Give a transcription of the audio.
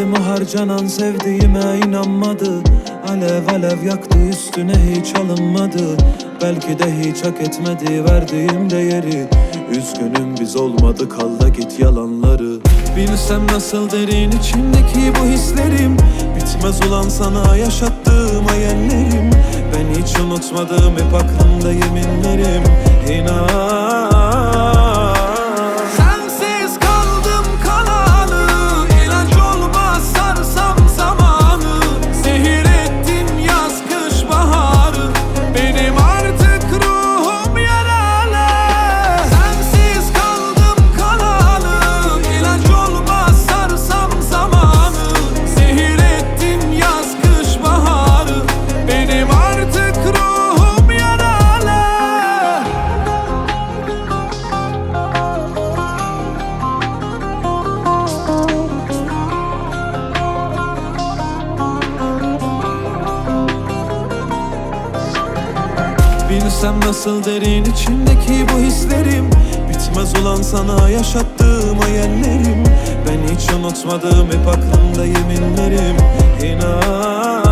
Ömrümü harcanan sevdiğime inanmadı. Alev alev yaktı, üstüne hiç alınmadı. Belki de hiç hak etmedi verdiğim değeri. Üzgünüm biz olmadık, al da git yalanları. Bilsem nasıl derin içimdeki bu hislerim. Bitmez ulan sana yaşattığım hayallerim. Ben hiç unutmadım, hep aklımda yeminlerim. İnan. Sensiz kaldım kanalı, ilaç olmaz sarsam zamanı. Zehir ettin yaz kış baharı, benim artık ruhum yaralı. Sensiz kaldım kanalı, ilaç olmaz sarsam zamanı. Zehir ettin yaz kış baharı, benim artık ruhum yaralı. Bilsem nasıl derin içimdeki bu hislerim. Bitmez ulan sana yaşattığım hayallerim. Ben hiç unutmadım, hep aklımda yeminlerim. İnan.